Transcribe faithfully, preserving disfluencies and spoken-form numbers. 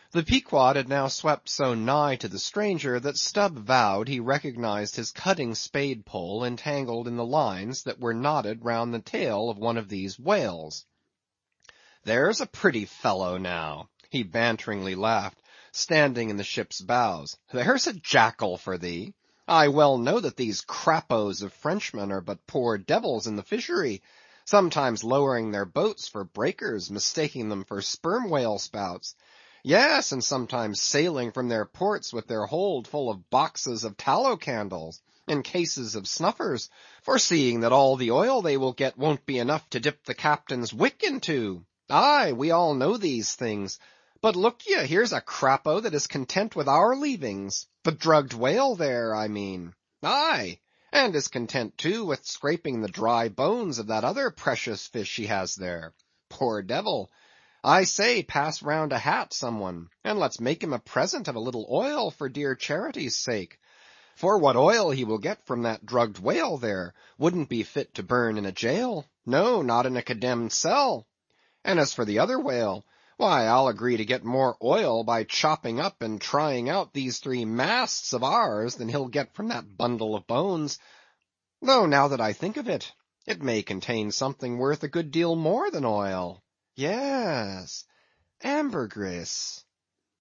The Pequod had now swept so nigh to the stranger, that Stubb vowed he recognized his cutting spade pole entangled in the lines that were knotted round the tail of one of these whales. "There's a pretty fellow now," he banteringly laughed, standing in the ship's bows. "There's a jackal for thee. I well know that these crappos of Frenchmen are but poor devils in the fishery, sometimes lowering their boats for breakers, mistaking them for sperm whale spouts. Yes, and sometimes sailing from their ports with their hold full of boxes of tallow candles, and cases of snuffers, foreseeing that all the oil they will get won't be enough to dip the captain's wick into. Aye, we all know these things. But look ye, here's a crapo that is content with our leavings, the drugged whale there, I mean. Aye, and is content too with scraping the dry bones of that other precious fish he has there. Poor devil! I say, pass round a hat, some one, and let's make him a present of a little oil for dear charity's sake. For what oil he will get from that drugged whale there wouldn't be fit to burn in a jail, no, not in a condemned cell. And as for the other whale, why, I'll agree to get more oil by chopping up and trying out these three masts of ours than he'll get from that bundle of bones. Though now that I think of it, it may contain something worth a good deal more than oil. Yes, ambergris."